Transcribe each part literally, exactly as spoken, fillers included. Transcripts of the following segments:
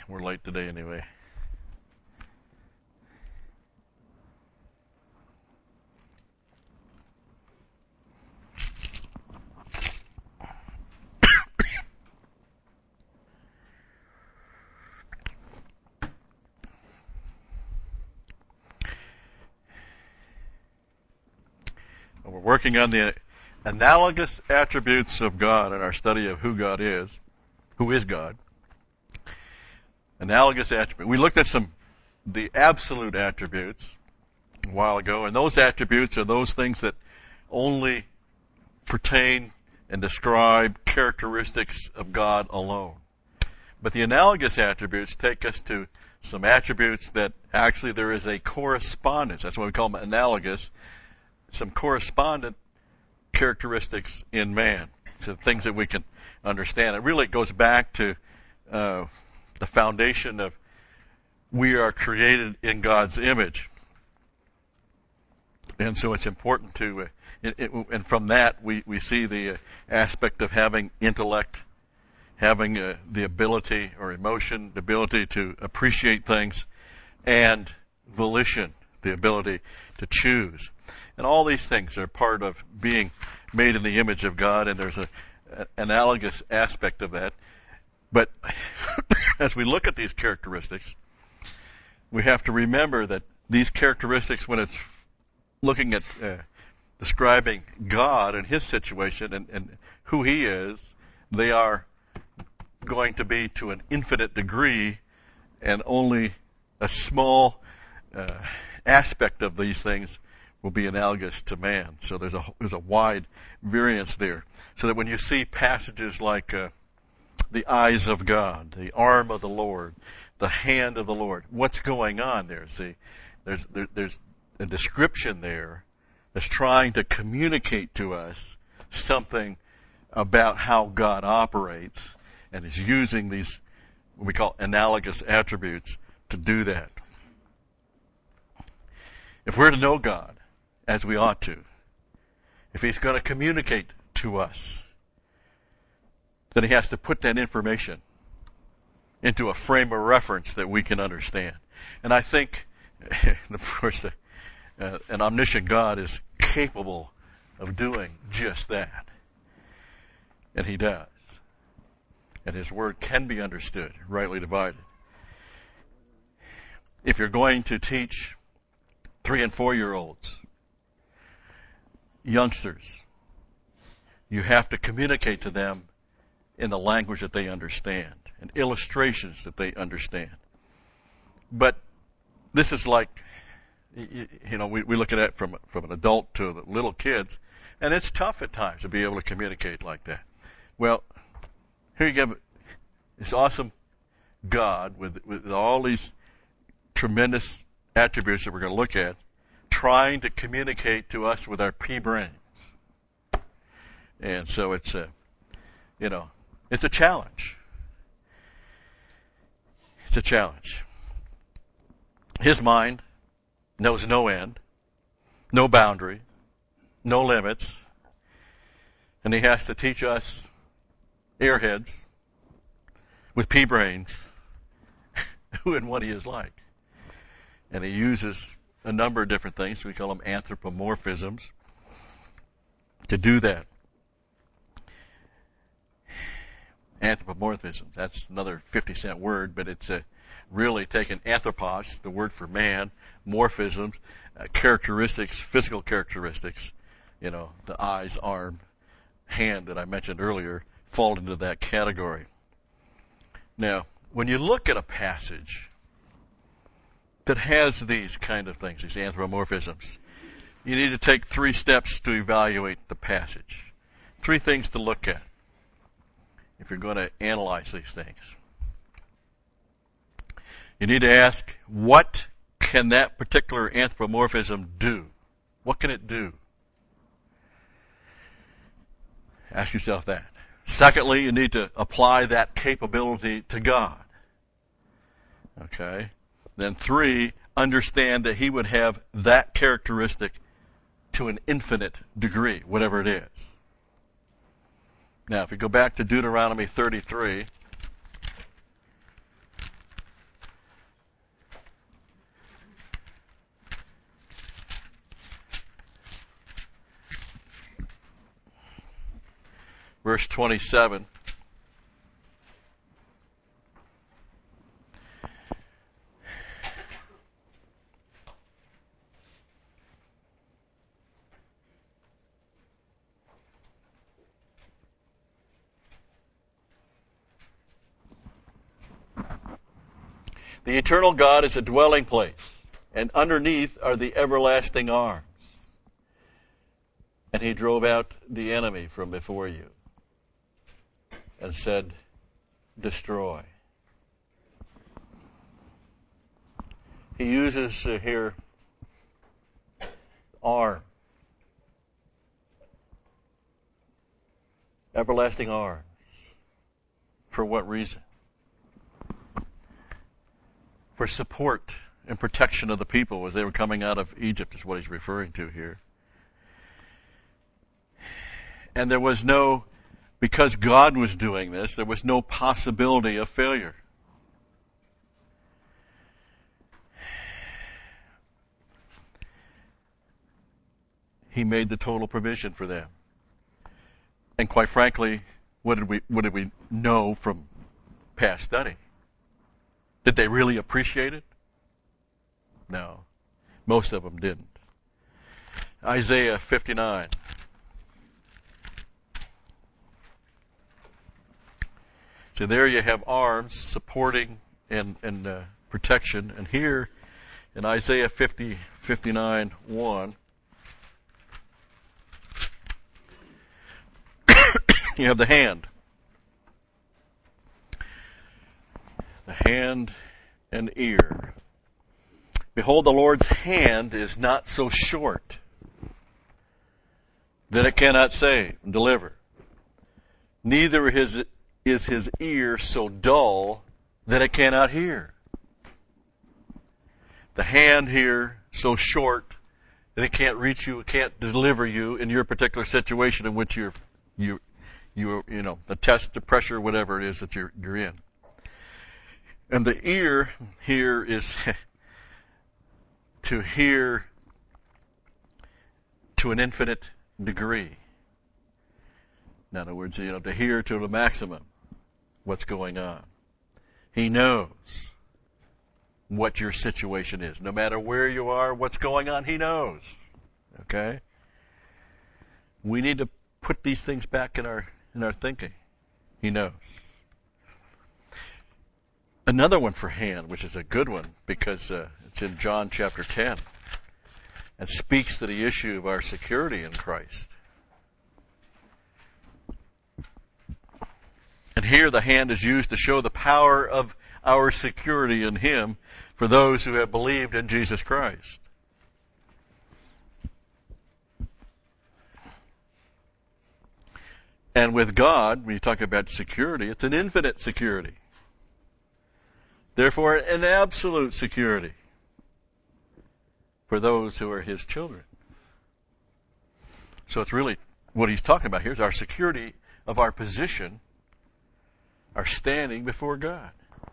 We're late today anyway. We're working on the analogous attributes of God in our study of who God is, who is God. Analogous attributes. We looked at some, the absolute attributes a while ago, and those attributes are those things that only pertain and describe characteristics of God alone. But the analogous attributes take us to some attributes that actually there is a correspondence. That's why we call them analogous. Some correspondent characteristics in man. So things that we can understand. It really goes back to uh, the foundation of we are created in God's image. And so it's important to, uh, it, it, and from that we, we see the uh, aspect of having intellect, having uh, the ability or emotion, the ability to appreciate things, and volition, the ability to choose. And all these things are part of being made in the image of God, and there's a, an analogous aspect of that. But as we look at these characteristics, we have to remember that these characteristics, when it's looking at uh, describing God and His situation and, and who He is, they are going to be to an infinite degree, and only a small uh, aspect of these things will be analogous to man. So there's a there's a wide variance there. So that when you see passages like uh, the eyes of God, the arm of the Lord, the hand of the Lord, what's going on there? See, there's there, there's a description there that's trying to communicate to us something about how God operates, and is using these what we call analogous attributes to do that. If we're to know God as we ought to, if He's going to communicate to us, then He has to put that information into a frame of reference that we can understand. And I think, of course, uh, an omniscient God is capable of doing just that. And He does. And His Word can be understood, rightly divided. If you're going to teach three and four year olds, youngsters, you have to communicate to them in the language that they understand, and illustrations that they understand. But this is like, you know, we, we look at it from, from an adult to the little kids, and it's tough at times to be able to communicate like that. Well, here you go, this awesome God with, with all these tremendous attributes that we're going to look at, trying to communicate to us with our pea brains. And so it's a, you know, it's a challenge. It's a challenge. His mind knows no end, no boundary, no limits, and He has to teach us airheads with pea brains who and what He is like. And He uses a number of different things. We call them anthropomorphisms to do that. Anthropomorphism, that's another fifty cent word, but it's a really taken anthropos, the word for man, morphisms, uh, characteristics, physical characteristics, you know, the eyes, arm, hand that I mentioned earlier fall into that category. Now, when you look at a passage that has these kind of things, these anthropomorphisms, you need to take three steps to evaluate the passage. Three things to look at if you're going to analyze these things. You need to ask, what can that particular anthropomorphism do? What can it do? Ask yourself that. Secondly, you need to apply that capability to God. Okay? Then three, understand that He would have that characteristic to an infinite degree, whatever it is. Now, if you go back to Deuteronomy thirty-three, verse twenty-seven. The eternal God is a dwelling place, and underneath are the everlasting arms. And he drove out the enemy from before you and said, destroy. He uses uh, here arm. Everlasting arms. For what reason? For support and protection of the people as they were coming out of Egypt is what he's referring to here. And there was no, because God was doing this, there was no possibility of failure. He made the total provision for them. And quite frankly, what did we, what did we know from past study? Did they really appreciate it? No. Most of them didn't. Isaiah fifty-nine. So there you have arms supporting and, and uh, protection. And here in Isaiah fifty, fifty-nine, one, you have the hand. The hand and ear. Behold, the Lord's hand is not so short that it cannot save and deliver. Neither is, is his ear so dull that it cannot hear. The hand here so short that it can't reach you, it can't deliver you in your particular situation in which you're, you, you, you know, the test, the pressure, whatever it is that you're, you're in. And the ear here is to hear to an infinite degree. In other words, you know, to hear to the maximum what's going on. He knows what your situation is. No matter where you are, what's going on, he knows. Okay? We need to put these things back in our in our thinking. He knows. Another one for hand, which is a good one because uh, it's in John chapter ten and speaks to the issue of our security in Christ. And here the hand is used to show the power of our security in Him for those who have believed in Jesus Christ. And with God, when you talk about security, it's an infinite security. Therefore, an absolute security for those who are His children. So it's really, what he's talking about here is our security of our position, our standing before God.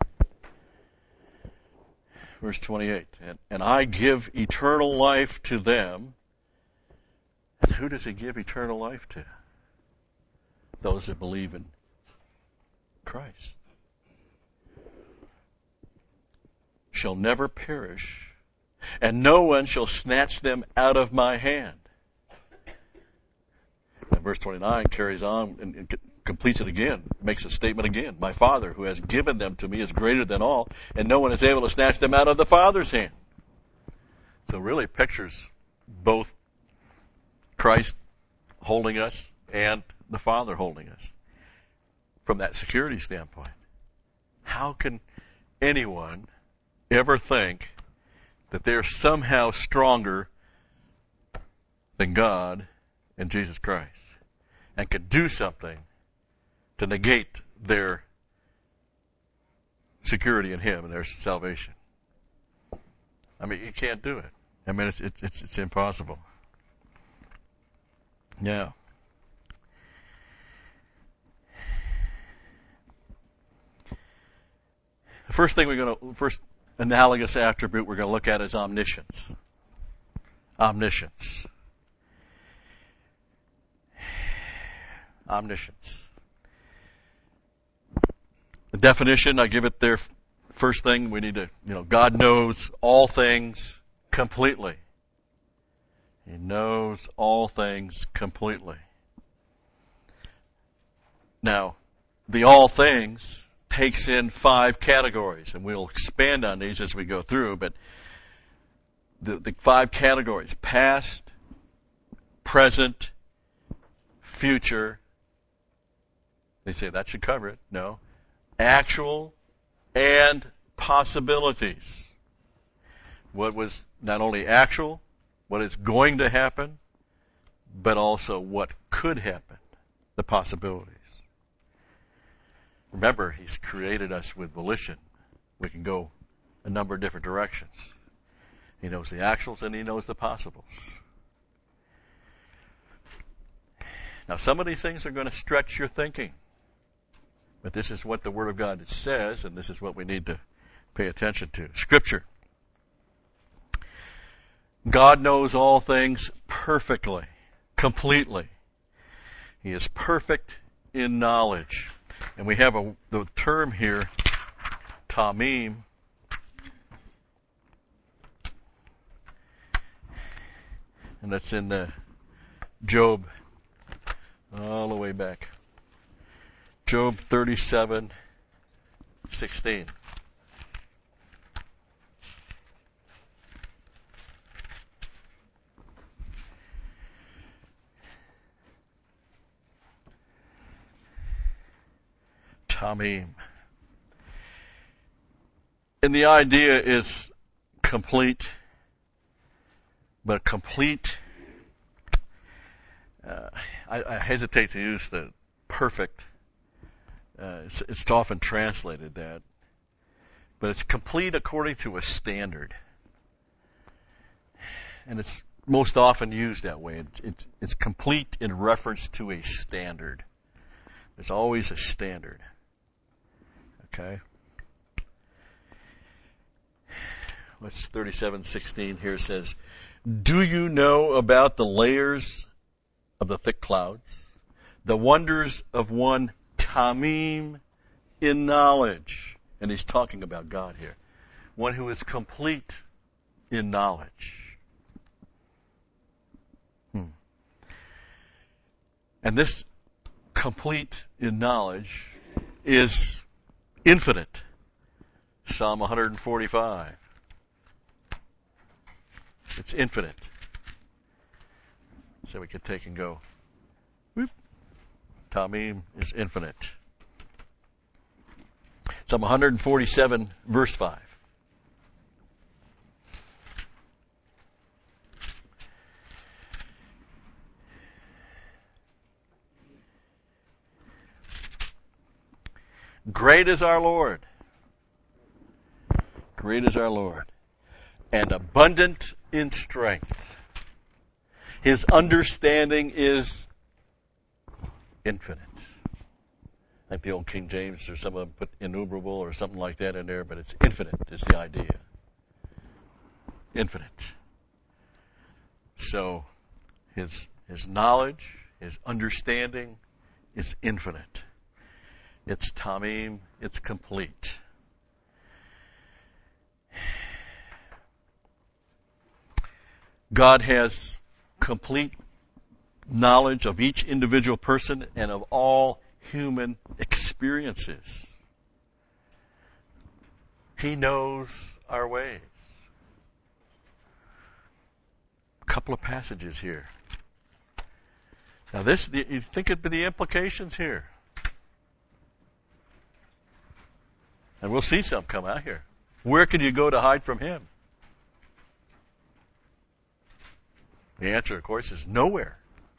Verse twenty-eight, and, and I give eternal life to them. And who does He give eternal life to? Those that believe in Christ. Shall never perish, and no one shall snatch them out of my hand. And verse twenty-nine carries on and, and completes it again, makes a statement again. My Father who has given them to me is greater than all, and no one is able to snatch them out of the Father's hand. So really pictures both Christ holding us and the Father holding us from that security standpoint. How can anyone ever think that they're somehow stronger than God and Jesus Christ and could do something to negate their security in Him and their salvation? I mean, you can't do it. I mean, it's it's it's impossible. Yeah. The first thing we're going to first analogous attribute we're going to look at is omniscience. Omniscience. Omniscience. The definition, I give it there first thing. We need to, you know, God knows all things completely. He knows all things completely. Now, the all things takes in five categories, and we'll expand on these as we go through, but the, the five categories: past, present, future. They say that should cover it. No. Actual and possibilities. What was not only actual, what is going to happen, but also what could happen, the possibilities. Remember, He's created us with volition. We can go a number of different directions. He knows the actuals and He knows the possibles. Now, some of these things are going to stretch your thinking. But this is what the Word of God says, and this is what we need to pay attention to. Scripture. God knows all things perfectly, completely. He is perfect in knowledge. And we have a, the term here, tamim. And that's in the Job, all the way back. Job thirty-seven sixteen. Tamim. And the idea is complete, but complete, uh, I, I hesitate to use the perfect. Uh, it's, it's often translated that, but it's complete according to a standard, and it's most often used that way. It, it, it's complete in reference to a standard. There's always a standard. Okay. Let's thirty-seven sixteen here says, "Do you know about the layers of the thick clouds, the wonders of one tamim in knowledge?" And he's talking about God here. One who is complete in knowledge. Hmm. And this complete in knowledge is infinite. Psalm one forty-five. It's infinite. So we could take and go, whoop. Tamim is infinite. Psalm one forty-seven, verse five. Great is our Lord. Great is our Lord. And abundant in strength. His understanding is infinite. Like the old King James, or some of them put innumerable or something like that in there, but it's infinite is the idea. Infinite. So, his his knowledge, his understanding is infinite. It's tamim, it's complete. God has complete knowledge of each individual person and of all human experiences. He knows our ways. A couple of passages here. Now this, you think of the implications here. And we'll see some come out here. Where can you go to hide from Him? The answer, of course, is nowhere.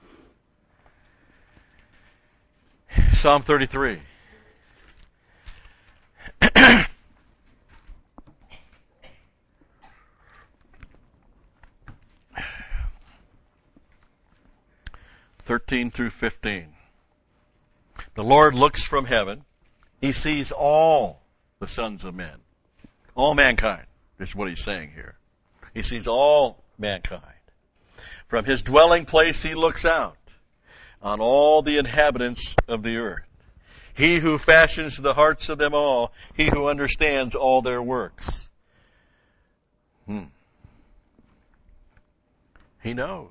Psalm thirty-three. thirteen through fifteen. The Lord looks from heaven. He sees all the sons of men. All mankind is what He's saying here. He sees all mankind. From His dwelling place He looks out on all the inhabitants of the earth. He who fashions the hearts of them all, he who understands all their works. Hmm. He knows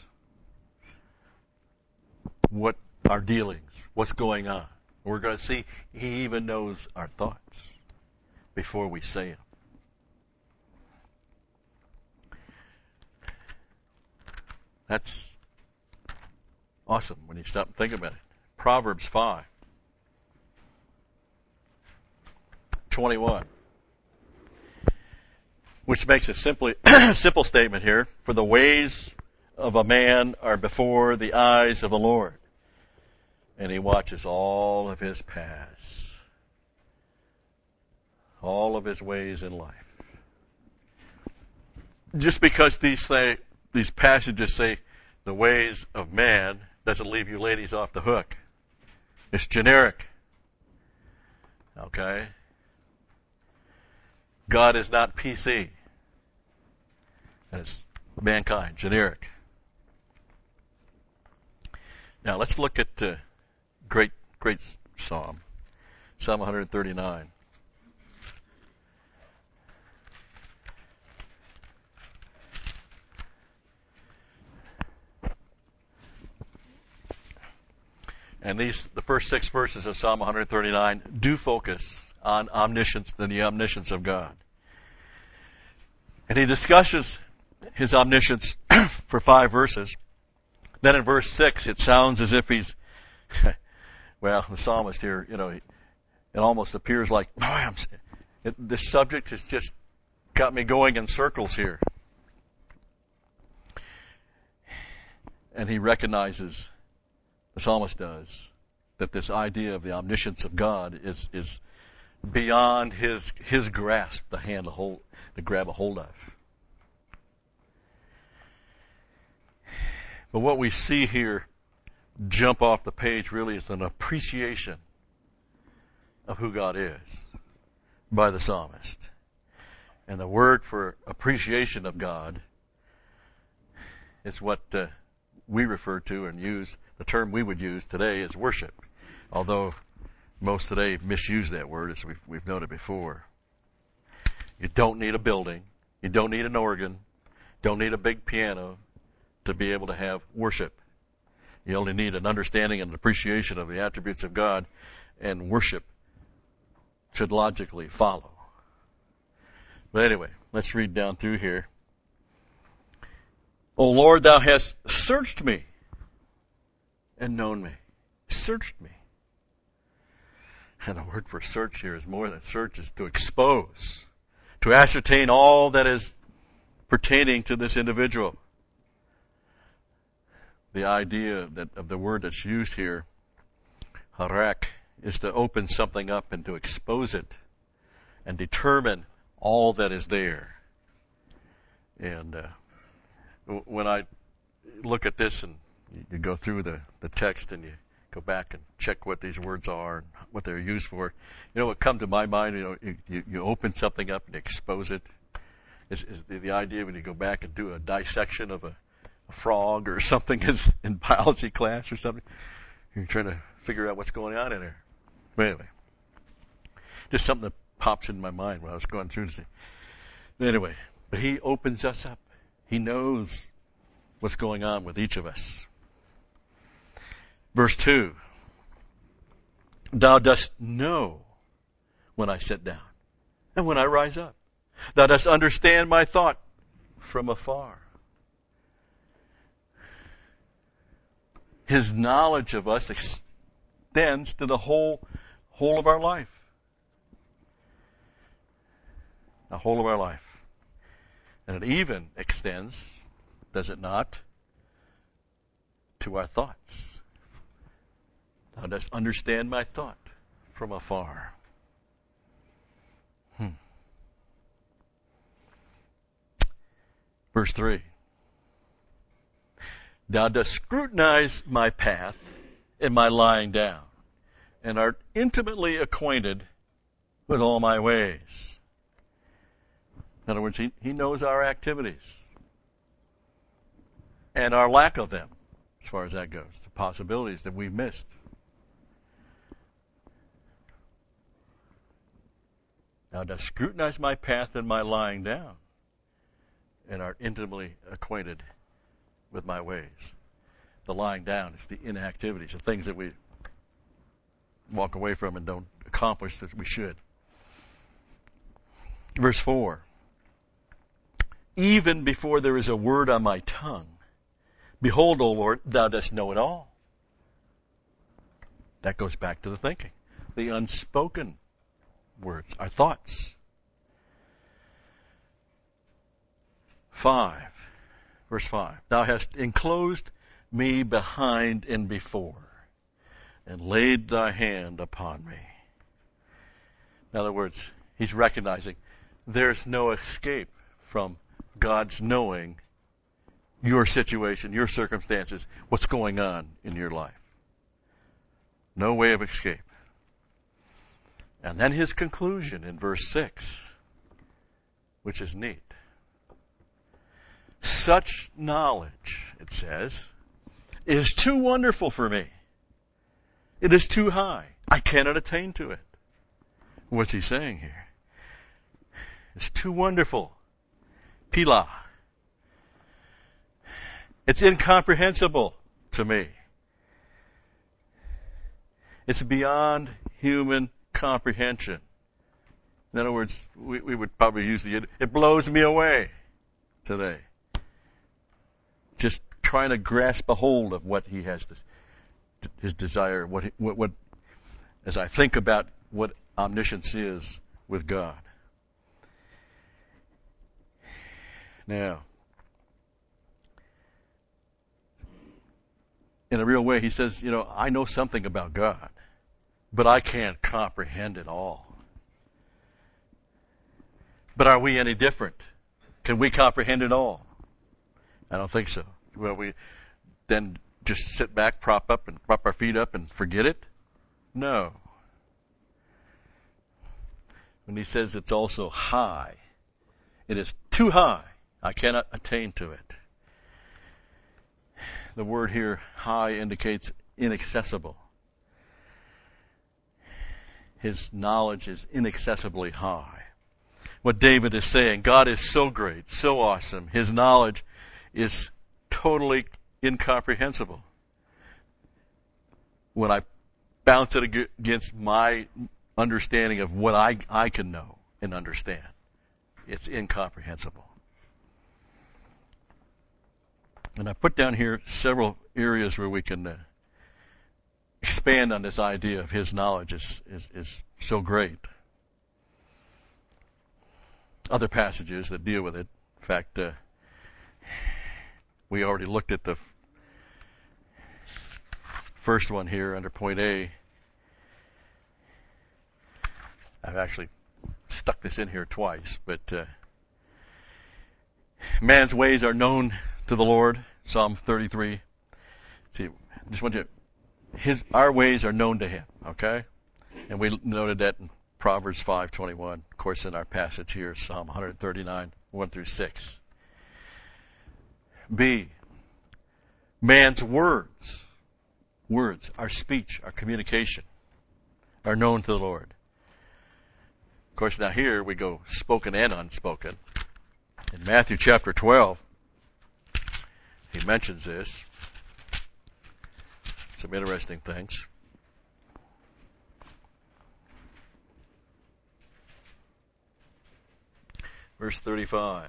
what our dealings, what's going on. We're going to see he even knows our thoughts before we say them. That's awesome when you stop and think about it. Proverbs five twenty-one, which makes a simply simple statement here. For the ways of a man are before the eyes of the Lord, and he watches all of his paths, all of his ways in life. Just because these say, these passages say the ways of man doesn't leave you ladies off the hook. It's generic. Okay? God is not P C. And it's mankind, generic. Now let's look at uh, great, great Psalm, Psalm one thirty-nine. And these, the first six verses of Psalm one thirty-nine do focus on omniscience and the omniscience of God. And he discusses his omniscience for five verses. Then in verse six, it sounds as if he's, well, the psalmist here, you know, it almost appears like, oh, I'm, it, this subject has just got me going in circles here. And he recognizes, the psalmist does, that this idea of the omniscience of God is is beyond his his grasp to hand a hold, to grab a hold of. But what we see here jump off the page really is an appreciation of who God is by the psalmist. And the word for appreciation of God is what uh, we refer to and use. The term we would use today is worship, although most today misuse that word, as we've, we've noted before. You don't need a building. You don't need an organ. Don't need a big piano to be able to have worship. You only need an understanding and appreciation of the attributes of God, and worship should logically follow. But anyway, let's read down through here. O Lord, thou hast searched me and known me. Searched me. And the word for search here is more than search, is to expose, to ascertain all that is pertaining to this individual. The idea that of the word that's used here, harak, is to open something up and to expose it and determine all that is there. And uh, when I look at this and you go through the, the text and you go back and check what these words are and what they're used for, you know what comes to my mind, you know, you, you, you open something up and expose it. Is, is the, the idea when you go back and do a dissection of a, a frog or something is in biology class or something. You're trying to figure out what's going on in there. But anyway, just something that pops in my mind when I was going through this. Anyway, but he opens us up. He knows what's going on with each of us. Verse two, thou dost know when I sit down and when I rise up. Thou dost understand my thought from afar. His knowledge of us extends to the whole, whole of our life. The whole of our life. And it even extends, does it not, to our thoughts. Thou dost understand my thought from afar. Hmm. Verse three. Thou dost scrutinize my path and my lying down, and art intimately acquainted with all my ways. In other words, he, he knows our activities and our lack of them, as far as that goes, the possibilities that we've missed. Thou dost scrutinize my path and my lying down, and art intimately acquainted with my ways. The lying down is the inactivities, the things that we walk away from and don't accomplish that we should. Verse four. Even before there is a word on my tongue, behold, O Lord, thou dost know it all. That goes back to the thinking. The unspoken words, our thoughts. Five, verse five. Thou hast enclosed me behind and before, and laid thy hand upon me. In other words, he's recognizing there's no escape from God's knowing your situation, your circumstances, what's going on in your life. No way of escape. And then his conclusion in verse six, which is neat. Such knowledge, it says, is too wonderful for me. It is too high. I cannot attain to it. What's he saying here? It's too wonderful. Pila. It's incomprehensible to me. It's beyond human comprehension. In other words, we, we would probably use the, it blows me away today. Just trying to grasp a hold of what he has, to, his desire, what, what, what, as I think about what omniscience is with God. Now, in a real way, he says, you know, I know something about God, but I can't comprehend it all. But are we any different? Can we comprehend it all? I don't think so. Well, we then just sit back, prop up, and prop our feet up and forget it? No. When he says it's also high, it is too high. I cannot attain to it. The word here, high, indicates inaccessible. His knowledge is inaccessibly high. What David is saying, God is so great, so awesome. His knowledge is totally incomprehensible. When I bounce it against my understanding of what I, I can know and understand, it's incomprehensible. And I put down here several areas where we can uh, expand on this idea of his knowledge is, is, is so great. Other passages that deal with it. In fact, uh, we already looked at the first one here under point A. I've actually stuck this in here twice, but uh, man's ways are known to the Lord, Psalm thirty-three. See, I just want you, his, our ways are known to him, okay? And we noted that in Proverbs five twenty-one. Of course, in our passage here, Psalm one thirty-nine, one through six. B, man's words, words, our speech, our communication, are known to the Lord. Of course, now here we go spoken and unspoken. In Matthew chapter twelve, he mentions this. Some interesting things. Verse thirty-five.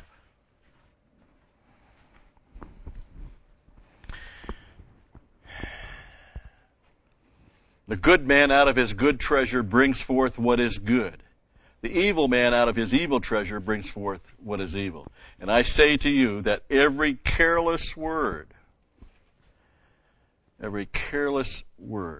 The good man out of his good treasure brings forth what is good. The evil man out of his evil treasure brings forth what is evil. And I say to you that every careless word, every careless word,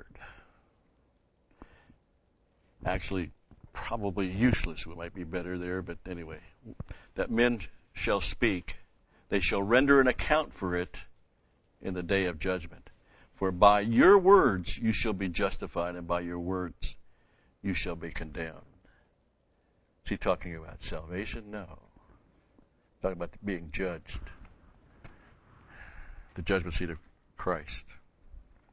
actually probably useless, it might be better there, but anyway, that men shall speak, they shall render an account for it in the day of judgment. For by your words you shall be justified, and by your words you shall be condemned. Is he talking about salvation? No. He's talking about being judged. The judgment seat of Christ.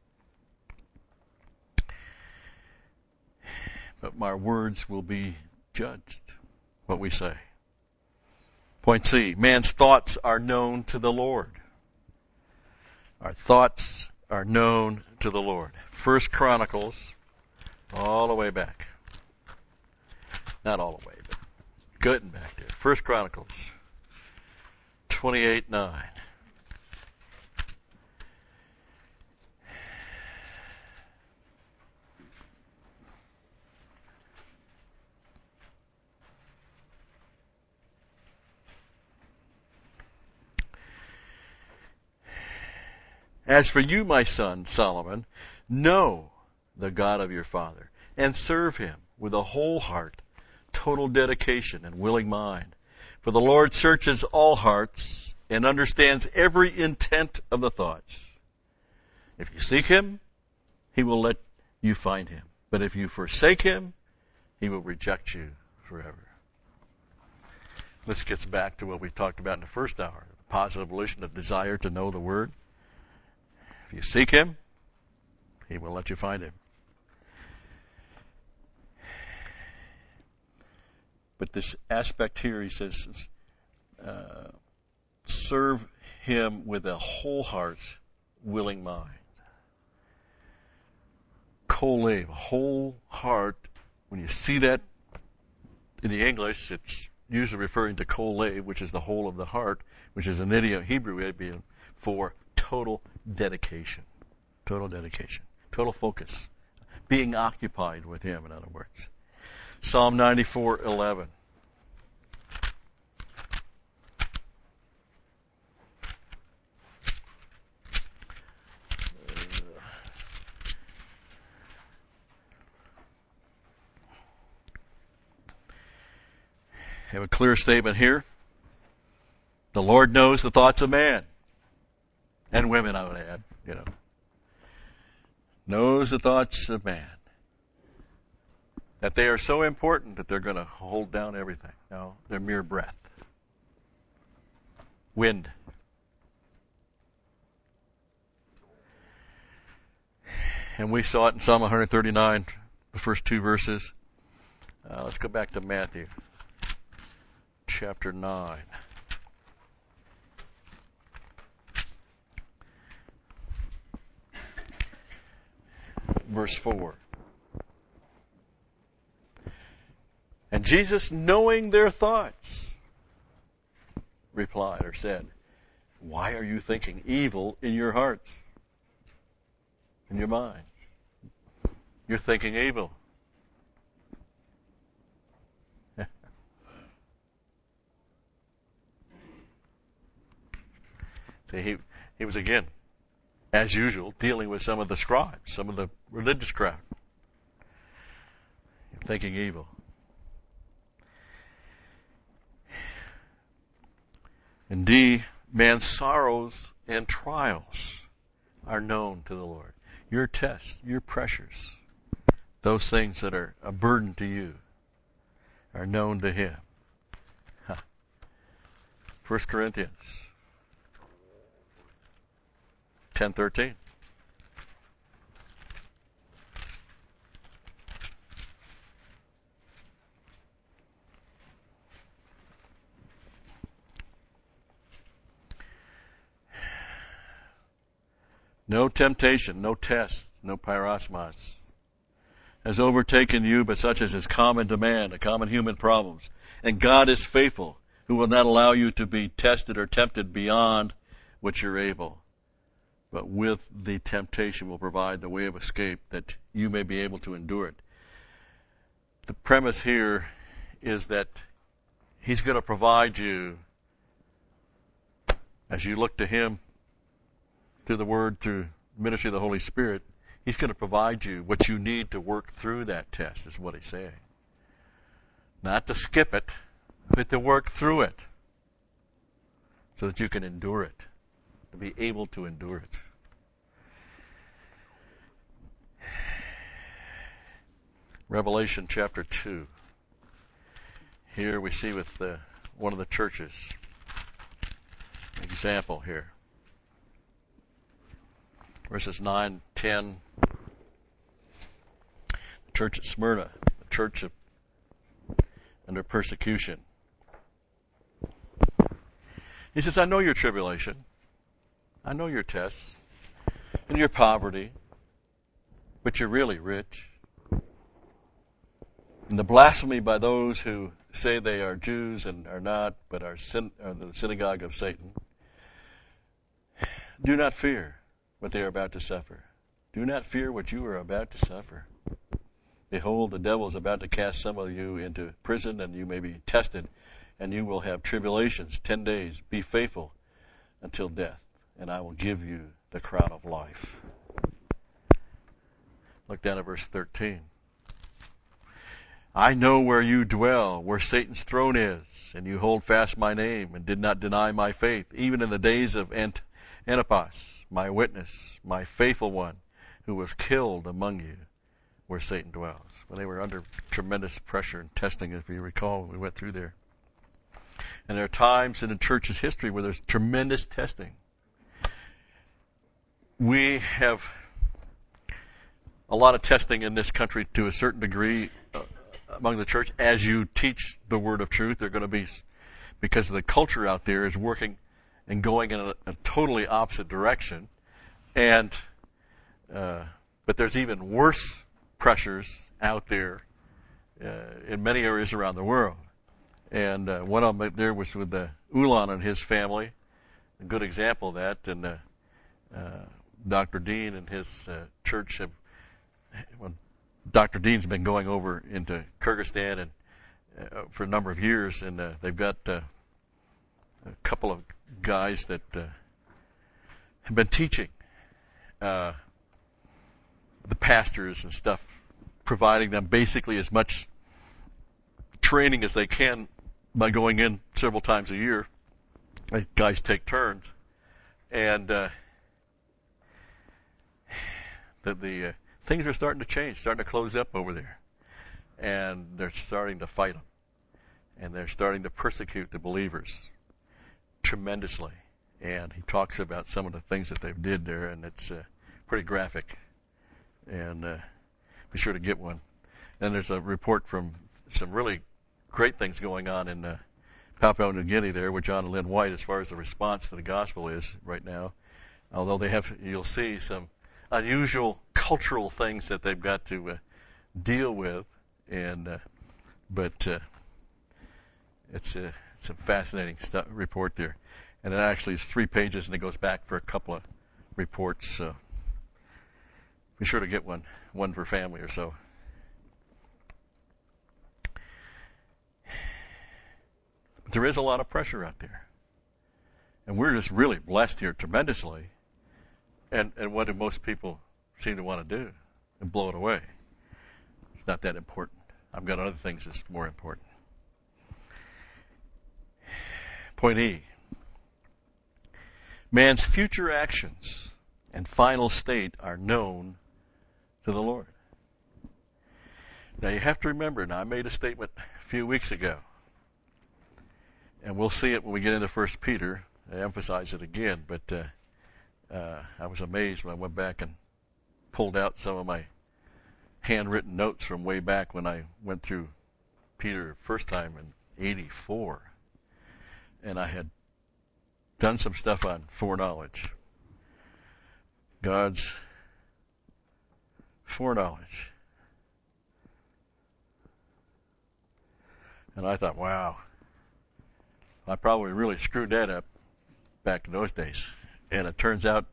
But my words will be judged what we say. Point C, man's thoughts are known to the Lord. Our thoughts are known to the Lord. First Chronicles, all the way back. Not all the way, but good and back there. First Chronicles, twenty-eight nine. As for you, my son Solomon, know the God of your father and serve him with a whole heart, total dedication and willing mind. For the Lord searches all hearts and understands every intent of the thoughts. If you seek him, he will let you find him. But if you forsake him, he will reject you forever. This gets back to what we talked about in the first hour, the positive volition, the desire to know the Word. If you seek him, he will let you find him. But this aspect here, he says, uh, serve him with a whole heart, willing mind. Kolev, whole heart. When you see that in the English, it's usually referring to kolev, which is the whole of the heart, which is an idiom Hebrew idiom for total dedication. Total dedication. Total focus. Being occupied with him, in other words. Psalm ninety-four eleven. Have a clear statement here. The Lord knows the thoughts of man. And women, I would add, you know. Knows the thoughts of man. That they are so important that they're going to hold down everything. No, they're mere breath. Wind. And we saw it in Psalm one thirty-nine, the first two verses. Uh, let's go back to Matthew, chapter nine. Verse four. And Jesus, knowing their thoughts, replied or said, why are you thinking evil in your hearts? In your minds? You're thinking evil. See, he, he was again, as usual, dealing with some of the scribes, some of the religious crowd. Thinking evil. Indeed, man's sorrows and trials are known to the Lord. Your tests, your pressures, those things that are a burden to you are known to him. Huh. First Corinthians ten thirteen. No temptation, no test, no pyrosmos has overtaken you, but such as is common to man, the common human problems. And God is faithful, who will not allow you to be tested or tempted beyond what you're able. But with the temptation will provide the way of escape that you may be able to endure it. The premise here is that he's going to provide you, as you look to him, through the Word, through ministry of the Holy Spirit, he's going to provide you what you need to work through that test, is what he's saying. Not to skip it, but to work through it so that you can endure it, to be able to endure it. Revelation chapter two. Here we see with the, one of the churches, an example here. Verses nine, ten. The church at Smyrna, the church of under persecution. He says, I know your tribulation. I know your tests and your poverty, but you're really rich. And the blasphemy by those who say they are Jews and are not, but are, syn- are the synagogue of Satan. Do not fear what they are about to suffer. Do not fear what you are about to suffer. Behold, the devil is about to cast some of you into prison, and you may be tested, and you will have tribulations ten days. Be faithful until death, and I will give you the crown of life. Look down at verse thirteen. I know where you dwell, where Satan's throne is, and you hold fast my name and did not deny my faith, even in the days of Ant- Antipas, my witness, my faithful one, who was killed among you, where Satan dwells. Well, they were under tremendous pressure and testing, if you recall, we went through there. And there are times in the church's history where there's tremendous testing. We have a lot of testing in this country to a certain degree uh, among the church. As you teach the word of truth, they're going to be, because the culture out there is working and going in a, a totally opposite direction. And uh, but there's even worse pressures out there uh, in many areas around the world. And uh, one of them there was with the Ulan and his family, a good example of that. And uh, uh, Doctor Dean and his uh, church have, well, Doctor Dean's been going over into Kyrgyzstan and uh, for a number of years, and uh, they've got uh, a couple of guys that uh, have been teaching uh, the pastors and stuff, providing them basically as much training as they can by going in several times a year. The guys take turns, and uh, the, the uh, things are starting to change, starting to close up over there, and they're starting to fight them, and they're starting to persecute the believers tremendously. And he talks about some of the things that they've did there, and it's uh, pretty graphic. And uh, be sure to get one. And there's a report from some really great things going on in uh, Papua New Guinea there with John and Lynn White as far as the response to the gospel is right now. Although they have, you'll see some unusual cultural things that they've got to uh, deal with, and uh, but uh, it's a it's a fascinating stuff, report there, and it actually is three pages, and it goes back for a couple of reports. So be sure to get one, one per family or so. But there is a lot of pressure out there, and we're just really blessed here tremendously. And and what do most people seem to want to do? And blow it away. It's not that important. I've got other things that's more important. Point E. Man's future actions and final state are known to the Lord. Now you have to remember, now I made a statement a few weeks ago, and we'll see it when we get into First Peter. I emphasize it again, but uh, uh, I was amazed when I went back and pulled out some of my handwritten notes from way back when I went through Peter first time in eighty-four. And I had done some stuff on foreknowledge. God's foreknowledge. And I thought, wow, I probably really screwed that up back in those days. And it turns out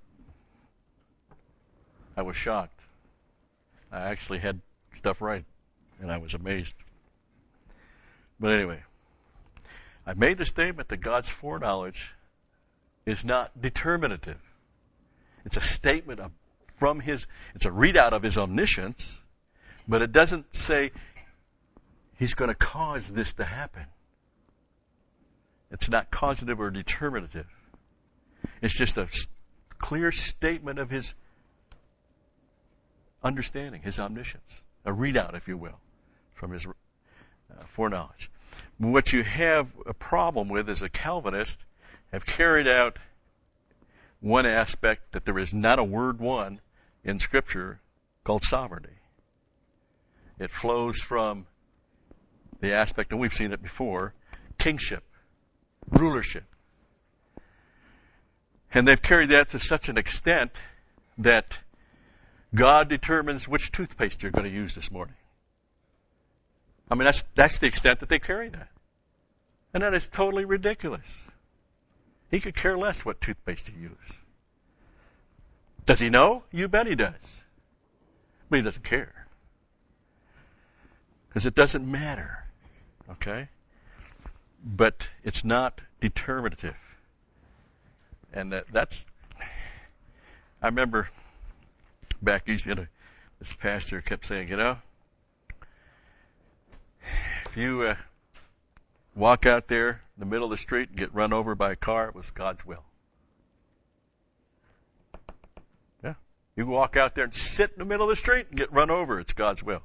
I was shocked. I actually had stuff right, and I was amazed. But anyway, I made the statement that God's foreknowledge is not determinative. It's a statement of, from His, it's a readout of His omniscience, but it doesn't say He's going to cause this to happen. It's not causative or determinative. It's just a clear statement of His understanding, His omniscience. A readout, if you will, from His uh, foreknowledge. What you have a problem with as a Calvinist have carried out one aspect that there is not a word one in Scripture called sovereignty. It flows from the aspect, and we've seen it before, kingship, rulership. And they've carried that to such an extent that God determines which toothpaste you're going to use this morning. I mean, that's, that's the extent that they carry that. And that is totally ridiculous. He could care less what toothpaste you use. Does he know? You bet he does. But he doesn't care. Because it doesn't matter. Okay? But it's not determinative. And that, that's, I remember back east, you know, this pastor kept saying, you know, if you uh, walk out there in the middle of the street and get run over by a car, it was God's will. Yeah. You walk out there and sit in the middle of the street and get run over, it's God's will.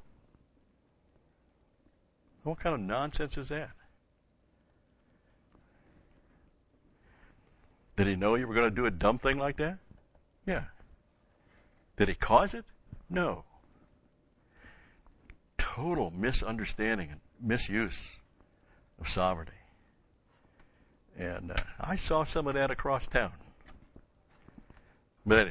What kind of nonsense is that? Did he know you were going to do a dumb thing like that? Yeah. Did he cause it? No. Total misunderstanding and misuse of sovereignty. And uh, I saw some of that across town. But anyway.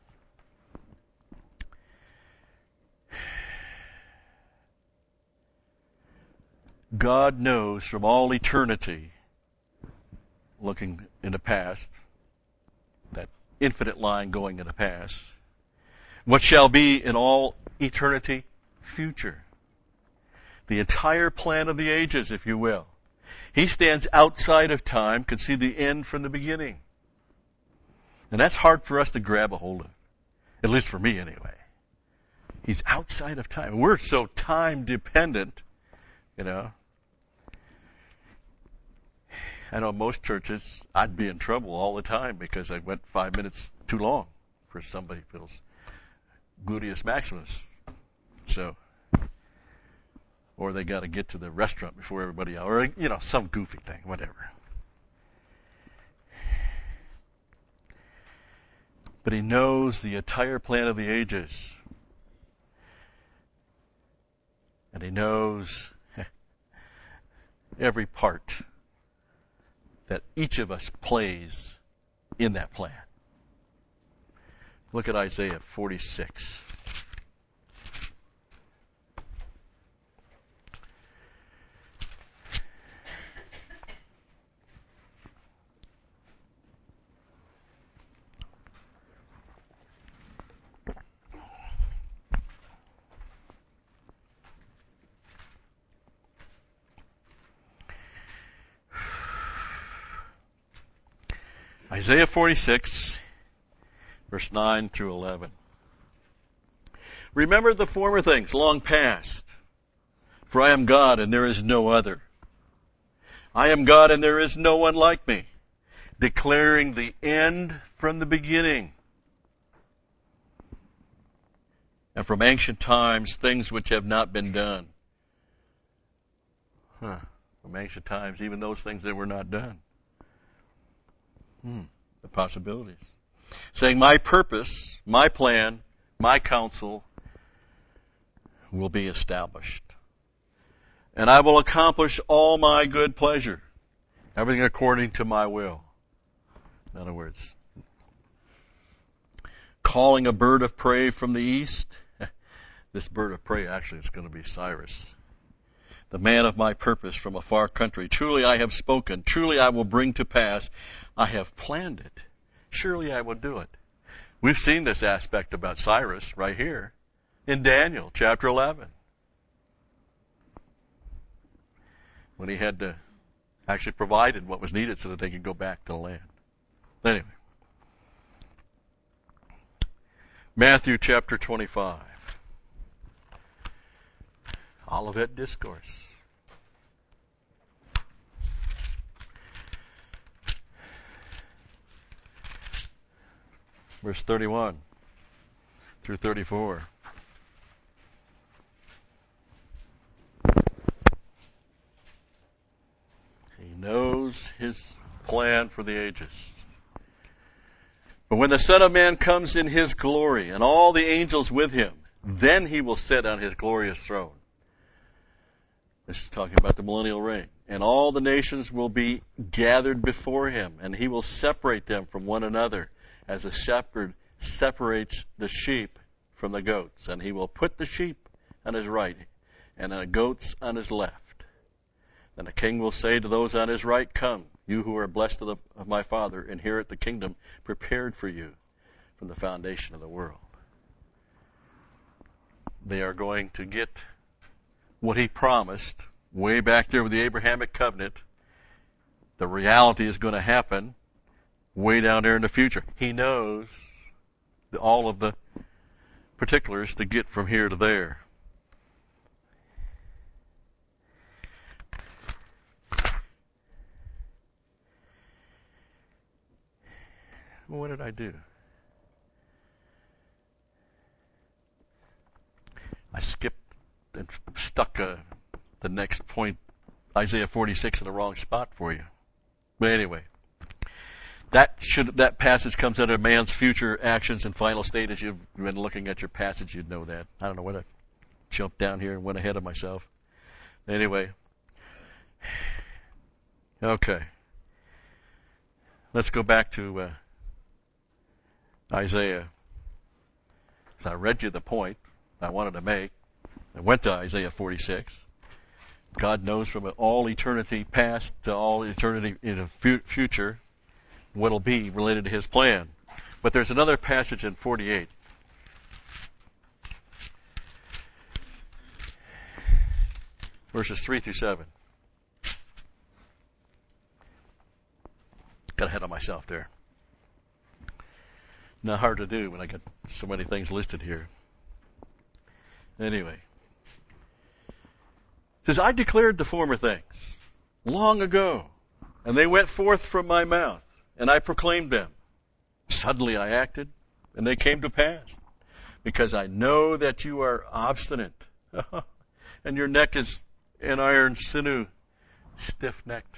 God knows from all eternity, looking in the past, that infinite line going in the past, what shall be in all eternity future. The entire plan of the ages, if you will. He stands outside of time, can see the end from the beginning. And that's hard for us to grab a hold of. At least for me anyway. He's outside of time. We're so time dependent, you know. I know most churches, I'd be in trouble all the time because I went five minutes too long for somebody who feels gluteus maximus. So, or they got to get to the restaurant before everybody else, or, you know, some goofy thing, whatever. But he knows the entire plan of the ages. And he knows every part that each of us plays in that plan. Look at Isaiah forty-six. Isaiah forty-six, verse nine through eleven. Remember the former things long past, for I am God and there is no other. I am God and there is no one like me, declaring the end from the beginning. And from ancient times, things which have not been done. Huh. From ancient times, even those things that were not done. Hmm, the possibilities. Saying, my purpose, my plan, my counsel will be established. And I will accomplish all my good pleasure. Everything according to my will. In other words, calling a bird of prey from the east. This bird of prey actually is going to be Cyrus. The man of my purpose from a far country. Truly I have spoken. Truly I will bring to pass. I have planned it. Surely I will do it. We've seen this aspect about Cyrus right here in Daniel chapter eleven. When he had to actually provided what was needed so that they could go back to the land. Anyway. Matthew chapter twenty-five. Olivet Discourse. Verse thirty-one through thirty-four. He knows his plan for the ages. But when the Son of Man comes in his glory and all the angels with him, then he will sit on his glorious throne. This is talking about the millennial reign. And all the nations will be gathered before him, and he will separate them from one another, as a shepherd separates the sheep from the goats. And he will put the sheep on his right, and the goats on his left. Then the king will say to those on his right, Come, you who are blessed of, the, of my Father, inherit the kingdom prepared for you from the foundation of the world. They are going to get what he promised way back there with the Abrahamic covenant. The reality is going to happen way down there in the future. He knows all of the particulars to get from here to there. What did I do? I skipped and stuck uh, the next point, Isaiah forty-six, in the wrong spot for you. But anyway, that should that passage comes under man's future actions and final state. As you've been looking at your passage, you'd know that. I don't know what I jumped down here and went ahead of myself. Anyway, okay, let's go back to uh, Isaiah. So I read you the point I wanted to make. I went to Isaiah forty-six. God knows from all eternity past to all eternity in the future what will be related to his plan. But there's another passage in forty-eight. Verses three through seven. Got ahead of myself there. Not hard to do when I got so many things listed here. Anyway. It says, I declared the former things long ago, and they went forth from my mouth, and I proclaimed them. Suddenly I acted, and they came to pass, because I know that you are obstinate, and your neck is an iron sinew, stiff-necked.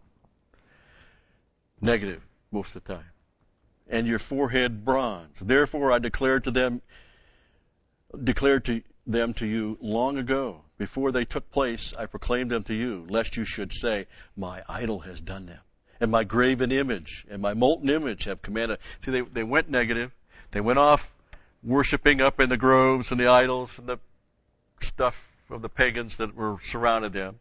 Negative most of the time. And your forehead bronze. Therefore I declared to them, declared to them to you long ago. Before they took place, I proclaimed them to you, lest you should say, my idol has done them, and my graven image and my molten image have commanded. See, they, they went negative. They went off worshiping up in the groves and the idols and the stuff of the pagans that were surrounded them.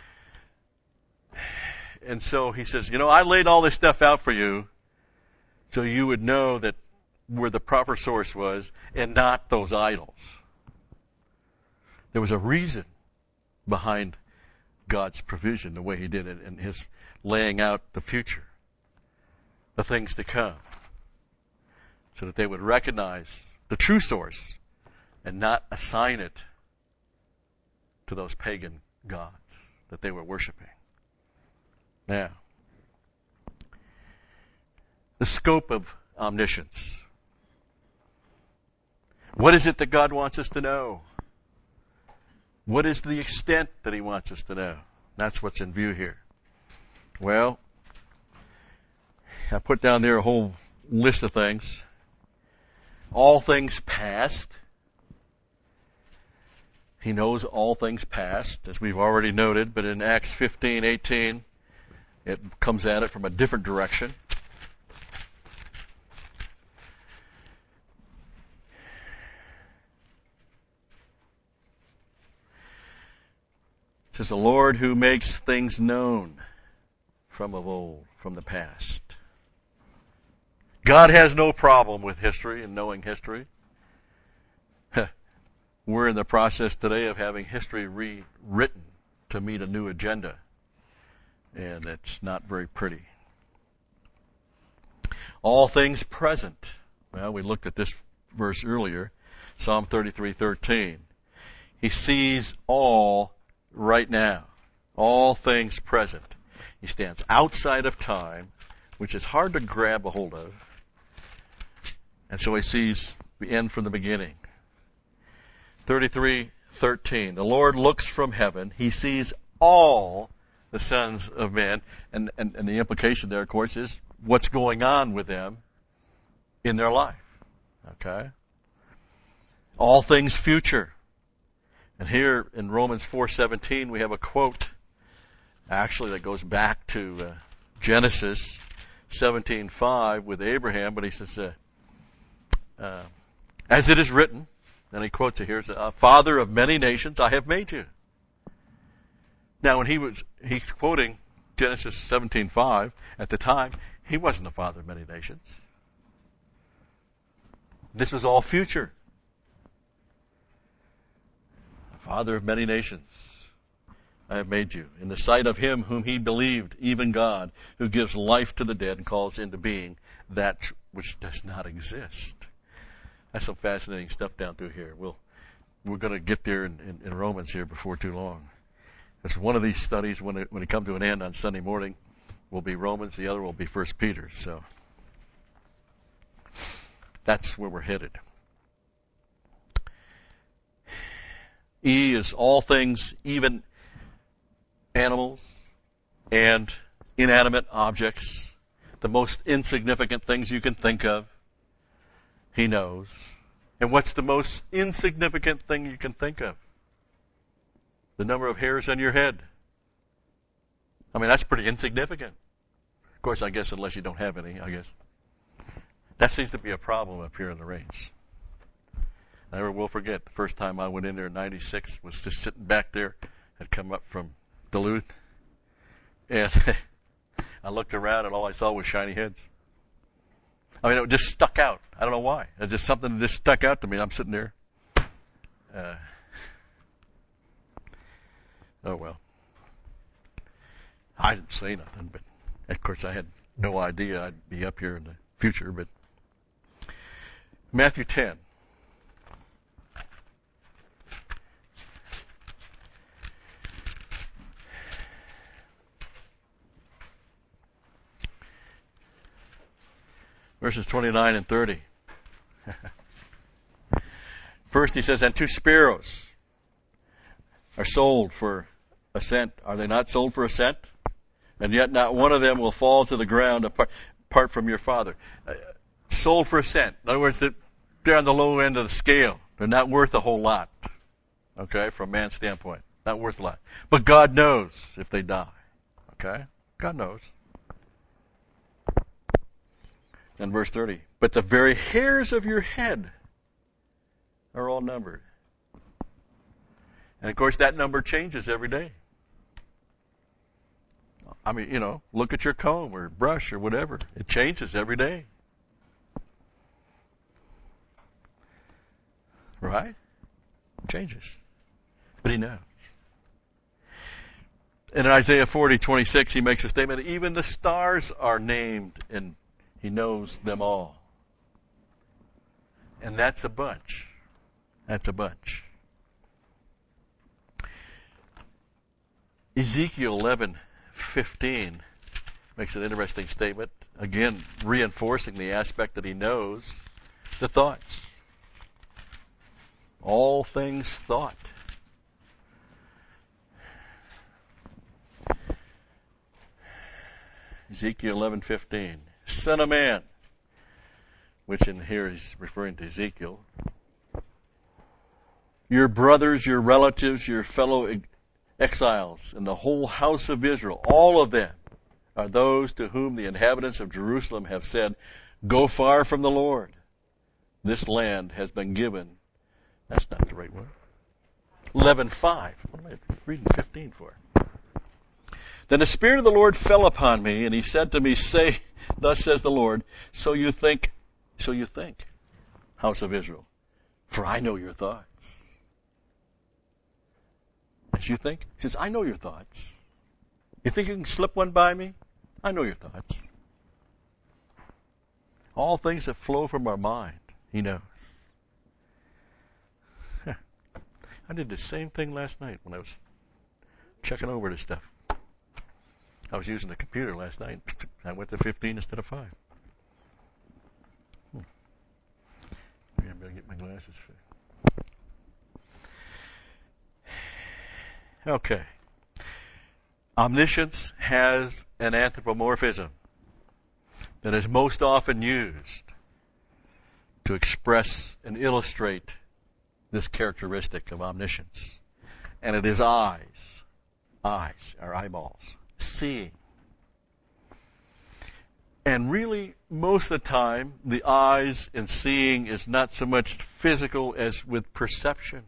And so he says, you know, I laid all this stuff out for you so you would know that where the proper source was and not those idols. There was a reason behind God's provision, the way he did it, and his laying out the future, the things to come, so that they would recognize the true source and not assign it to those pagan gods that they were worshiping. Now, the scope of omniscience. What is it that God wants us to know? What is the extent that he wants us to know? That's what's in view here. Well, I put down there a whole list of things. All things past. He knows all things past, as we've already noted, but in Acts fifteen eighteen, it comes at it from a different direction. It says, the Lord who makes things known from of old, from the past. God has no problem with history and knowing history. We're in the process today of having history rewritten to meet a new agenda. And it's not very pretty. All things present. Well, we looked at this verse earlier. Psalm thirty-three thirteen. He sees all right now. All things present. He stands outside of time, which is hard to grab a hold of. And so he sees the end from the beginning. thirty-three thirteen. The Lord looks from heaven. He sees all the sons of men. And, and, and the implication there, of course, is what's going on with them in their life. Okay? All things future. And here in Romans four seventeen, we have a quote, actually, that goes back to uh, Genesis seventeen five with Abraham, but he says, uh, uh, as it is written, and he quotes it here, uh, Father of many nations I have made you. Now, when he was, he's quoting Genesis seventeen five, at the time, he wasn't the father of many nations. This was all future. Father of many nations, I have made you, in the sight of him whom he believed, even God, who gives life to the dead and calls into being that which does not exist. That's some fascinating stuff down through here. We'll, we're going to get there in, in, in Romans here before too long. It's one of these studies, when it, when it comes to an end on Sunday morning, will be Romans, the other will be First Peter. So that's where we're headed. E is all things, even animals and inanimate objects, the most insignificant things you can think of, he knows. And what's the most insignificant thing you can think of? The number of hairs on your head. I mean, that's pretty insignificant. Of course, I guess unless you don't have any, I guess. That seems to be a problem up here in the range. I never will forget the first time I went in there in ninety-six, was just sitting back there, had come up from Duluth, and I looked around and all I saw was shiny heads. I mean, it just stuck out. I don't know why. It's just something that just stuck out to me. I'm sitting there. Uh, oh, well. I didn't say nothing, but of course I had no idea I'd be up here in the future. But Matthew ten. Verses twenty-nine and thirty. First he says, and two sparrows are sold for a cent. Are they not sold for a cent? And yet not one of them will fall to the ground apart, apart from your Father. Uh, sold for a cent. In other words, they're on the low end of the scale. They're not worth a whole lot. Okay, from man's standpoint. Not worth a lot. But God knows if they die. Okay? God knows. And verse thirty, but the very hairs of your head are all numbered. And of course that number changes every day. I mean, you know, look at your comb or brush or whatever. It changes every day. Right? It changes. But he knows. And in Isaiah forty twenty-six, he makes a statement, even the stars are named, and he knows them all. And that's a bunch. That's a bunch. Ezekiel eleven fifteen makes an interesting statement, again reinforcing the aspect that he knows the thoughts. All things thought. Ezekiel eleven fifteen. Son of man, which in here he's referring to Ezekiel. Your brothers, your relatives, your fellow exiles, and the whole house of Israel, all of them are those to whom the inhabitants of Jerusalem have said, go far from the Lord. This land has been given. That's not the right one. eleven five. What am I reading fifteen for? Then the Spirit of the Lord fell upon me, and he said to me, say, thus says the Lord, so you think, so you think, house of Israel, for I know your thoughts. As you think? He says, I know your thoughts. You think you can slip one by me? I know your thoughts. All things that flow from our mind, he knows. I did the same thing last night when I was checking over this stuff. I was using the computer last night. I went to fifteen instead of five. Hmm. Maybe I better get my glasses fixed. Okay. Omniscience has an anthropomorphism that is most often used to express and illustrate this characteristic of omniscience. and it is eyes. Eyes, our eyeballs. Seeing. And really, most of the time, the eyes and seeing is not so much physical as with perception.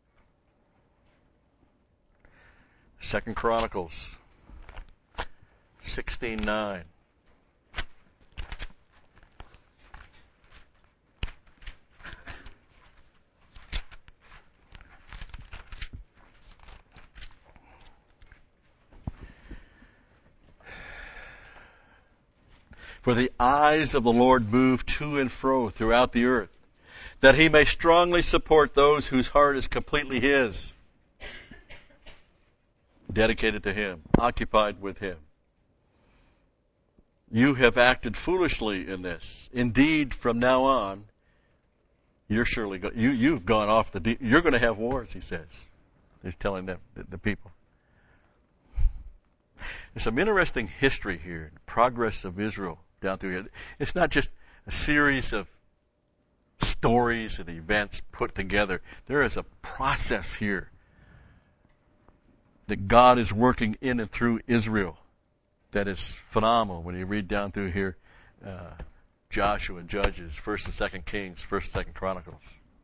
Second Chronicles sixteen nine. For the eyes of the Lord move to and fro throughout the earth, that he may strongly support those whose heart is completely his, dedicated to him, occupied with him. You have acted foolishly in this. Indeed, from now on, you're surely go- you you've gone off the deep. You're going to have wars, he says. He's telling them, the, the people. There's some interesting history here, the progress of Israel down through here. It's not just a series of stories and events put together. There is a process here that God is working in and through Israel that is phenomenal when you read down through here uh, Joshua and Judges, First and Second Kings, First and Second Chronicles.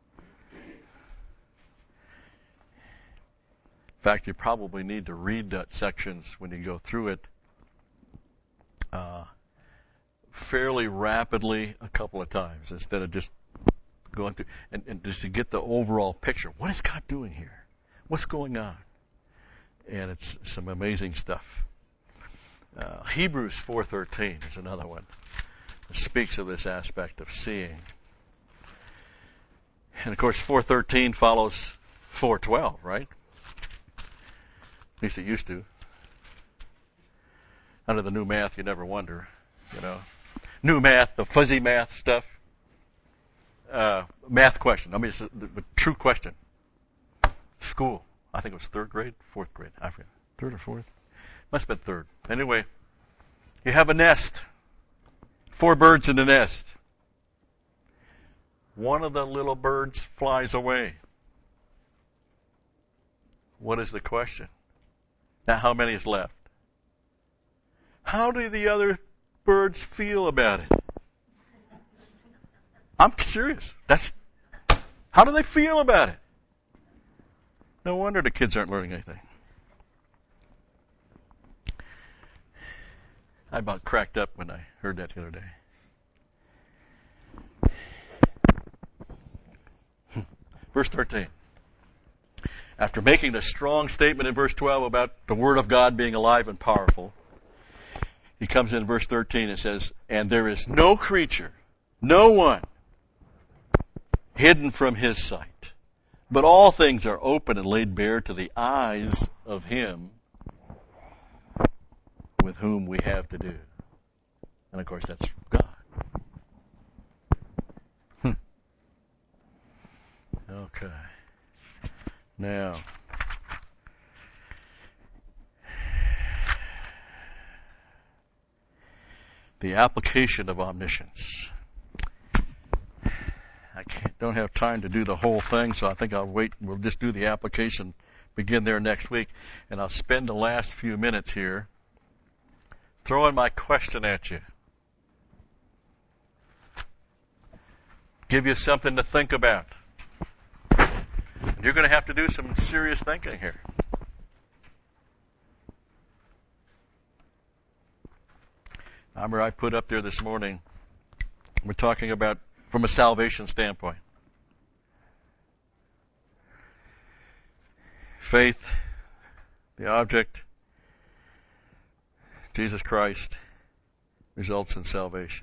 In fact, you probably need to read that sections when you go through it uh, fairly rapidly a couple of times instead of just going through and, and just to get the overall picture. What is God doing here? What's going on? And it's some amazing stuff. Uh, Hebrews four thirteen is another one that speaks of this aspect of seeing. And of course, four thirteen follows four twelve, right? At least it used to. Under the new math, you never wonder, you know. New math, the fuzzy math stuff. Uh, math question. I mean, it's a, the, the true question. School. I think it was third grade, fourth grade. I forget. Third or fourth? Must have been third. Anyway, you have a nest. Four birds in the nest. One of the little birds flies away. What is the question? Now, how many is left? How do the other birds feel about it? I'm serious. That's how do they feel about it? No wonder the kids aren't learning anything. I about cracked up when I heard that the other day. Verse thirteen. After making the strong statement in verse twelve about the Word of God being alive and powerful, he comes in verse thirteen and says, and there is no creature, no one, hidden from his sight, but all things are open and laid bare to the eyes of him with whom we have to do. And of course, that's God. Hmm. Okay. Now, the application of omniscience. I can't, don't have time to do the whole thing, so I think I'll wait. We'll just do the application, begin there next week, and I'll spend the last few minutes here throwing my question at you. Give you something to think about. You're going to have to do some serious thinking here. I remember I put up there this morning, we're talking about from a salvation standpoint. Faith, the object, Jesus Christ, results in salvation.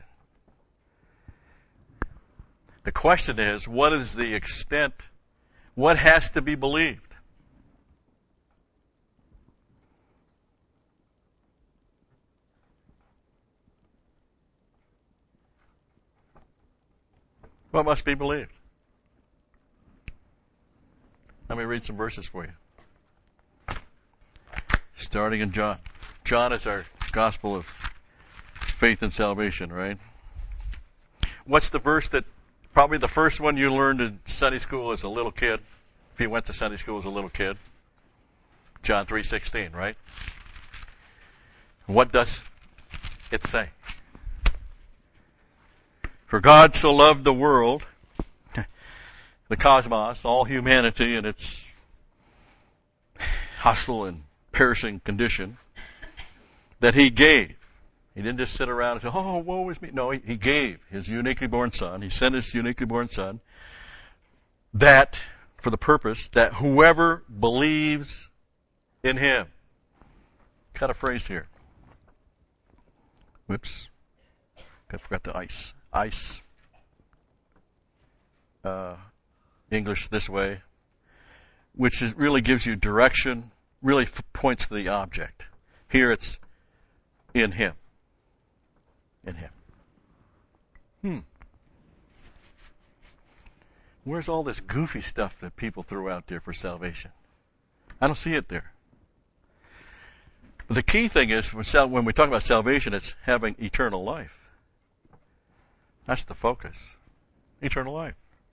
The question is, what is the extent, what has to be believed? What must be believed? Let me read some verses for you. Starting in John. John is our gospel of faith and salvation, right? What's the verse that, probably the first one you learned in Sunday school as a little kid, if you went to Sunday school as a little kid? John three sixteen, right? What does it say? For God so loved the world, the cosmos, all humanity in its hostile and perishing condition, that He gave. He didn't just sit around and say, oh, woe is me. No, He, he gave His uniquely born Son. He sent His uniquely born Son, that, for the purpose, that whoever believes in Him. Got a phrase here. Whoops. I forgot the ice. Ice. Uh, English this way. Which is, really gives you direction, really f- points to the object. Here it's in Him. In Him. Hmm. Where's all this goofy stuff that people throw out there for salvation? I don't see it there. But the key thing is, when we talk about salvation, it's having eternal life. That's the focus. Eternal life.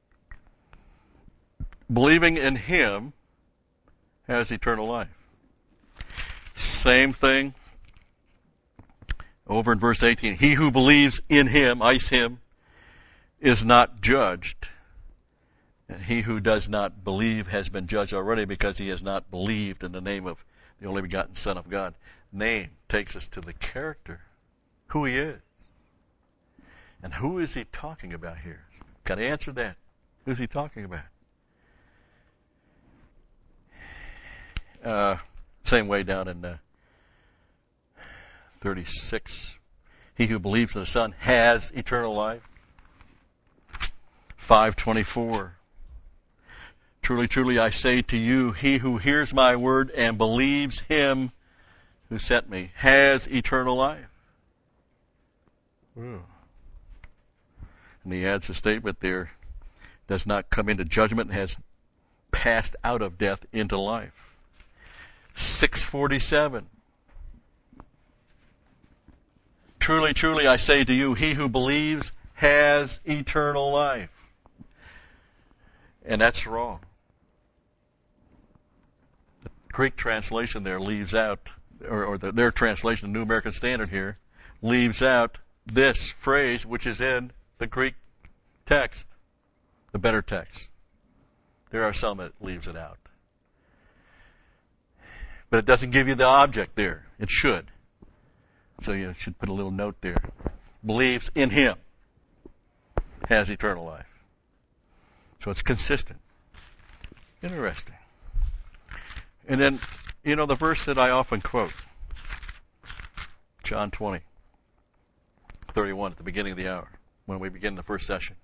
Believing in Him has eternal life. Same thing over in verse eighteen. He who believes in Him, ice Him, is not judged. And he who does not believe has been judged already because he has not believed in the name of the only begotten Son of God. Name takes us to the character, who He is. And who is He talking about here? Got to answer that. Who's He talking about? Uh, same way down in uh, thirty-six. He who believes in the Son has eternal life. five twenty-four. Truly, truly, I say to you, he who hears my word and believes Him who sent me has eternal life. Ooh. And he adds a statement there, does not come into judgment and has passed out of death into life. six forty-seven. Truly, truly, I say to you, he who believes has eternal life. And that's wrong. The Greek translation there leaves out, or, or the, their translation, the New American Standard here, leaves out this phrase which is in the Greek text, the better text. There are some that leaves it out. But it doesn't give you the object there. It should. So you should put a little note there. Believes in Him has eternal life. So it's consistent. Interesting. And then, you know, the verse that I often quote, John twenty, thirty-one, at the beginning of the hour, when we begin the first session.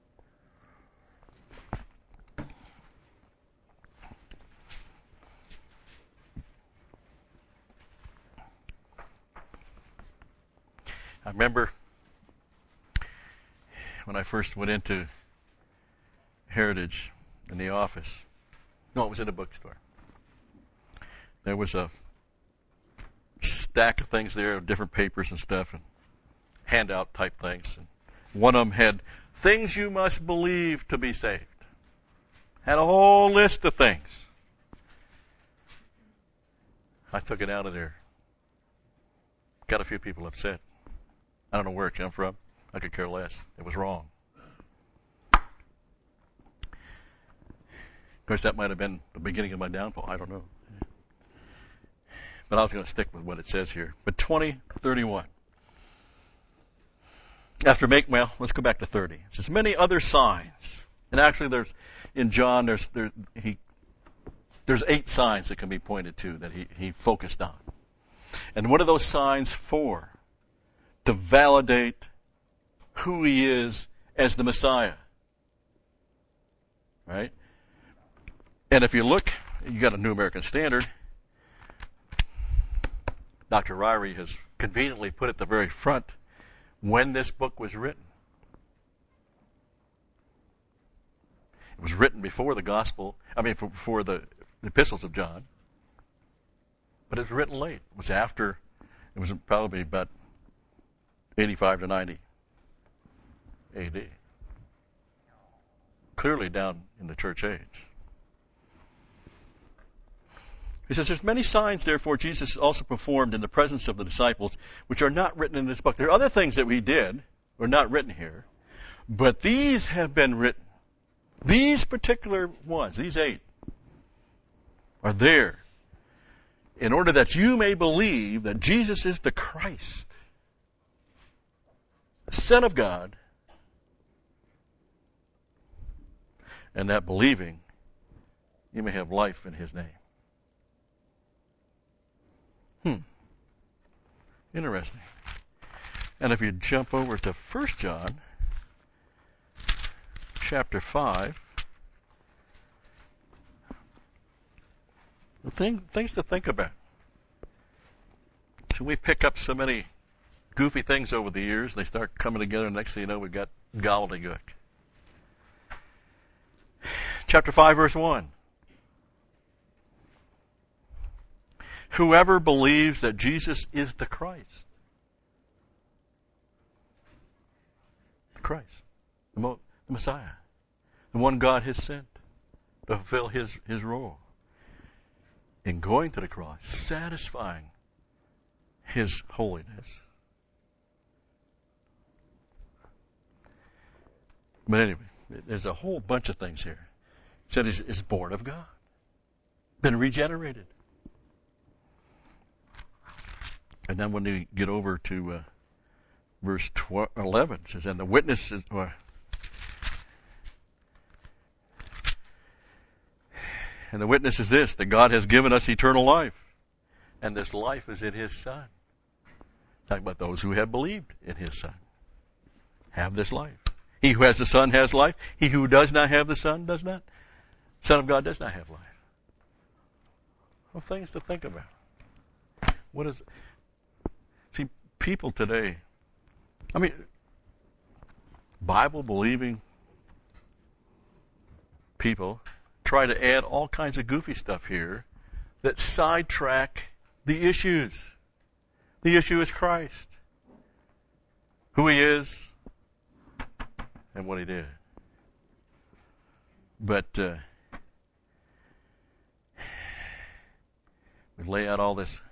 I remember when I first went into Heritage in the office. No, it was in a bookstore. There was a stack of things there, different papers and stuff, and handout type things. And one of them had things you must believe to be saved. Had a whole list of things. I took it out of there. Got a few people upset. I don't know where it came from. I could care less. It was wrong. Of course, that might have been the beginning of my downfall. I don't know. But I was going to stick with what it says here. But twenty, thirty-one. After make, well, let's go back to thirty. It says, many other signs. And actually, there's, in John, there's, there, he, there's eight signs that can be pointed to that he, he focused on. And what are those signs for? To validate who He is as the Messiah. Right? And if you look, you got a New American Standard. Doctor Ryrie has conveniently put at the very front when this book was written. It was written before the Gospel, I mean, before the, the Epistles of John. But it was written late. It was after, it was probably about eighty-five to ninety A D. Clearly down in the church age. He says, there's many signs, therefore, Jesus also performed in the presence of the disciples, which are not written in this book. There are other things that we did, are not written here, but these have been written. These particular ones, these eight, are there in order that you may believe that Jesus is the Christ, the Son of God, and that believing you may have life in His name. Hmm. Interesting. And if you jump over to First John, chapter five, the thing, things to think about. So we pick up so many goofy things over the years, they start coming together, and next thing you know, we've got gobbledygook. Chapter five, verse one. Whoever believes that Jesus is the Christ, the Christ, the, Mo, the Messiah, the one God has sent to fulfill His, His role in going to the cross, satisfying His holiness. But anyway, there's a whole bunch of things here. It said he's, he's born of God, been regenerated. And then when you get over to uh, verse twelve, eleven, it says, and the witness is, uh, and the witness is this, that God has given us eternal life, and this life is in His Son. Talking about those who have believed in His Son, have this life. He who has the Son has life. He who does not have the Son does not. Son of God does not have life. Well, things to think about. What is? See, people today, I mean, Bible-believing people try to add all kinds of goofy stuff here that sidetrack the issues. The issue is Christ, who He is, and what He did. But uh, we lay out all this.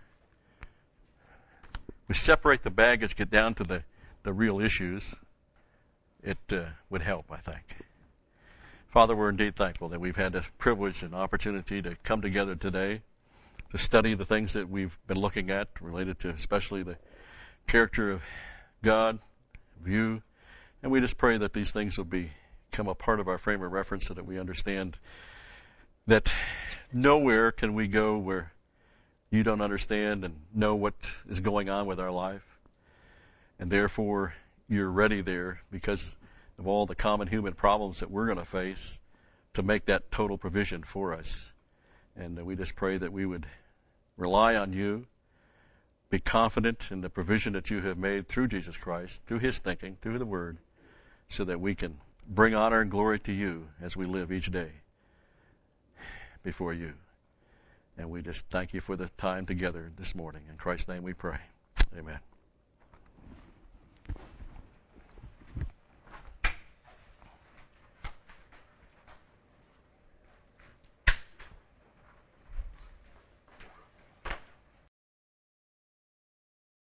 We separate the baggage, get down to the, the real issues. It uh, would help, I think. Father, we're indeed thankful that we've had this privilege and opportunity to come together today to study the things that we've been looking at related to especially the character of God, of You. And we just pray that these things will become a part of our frame of reference so that we understand that nowhere can we go where You don't understand and know what is going on with our life. And therefore, You're ready there because of all the common human problems that we're going to face to make that total provision for us. And we just pray that we would rely on You, be confident in the provision that You have made through Jesus Christ, through His thinking, through the Word, so that we can bring honor and glory to You as we live each day before You. And we just thank You for the time together this morning. In Christ's name we pray. Amen.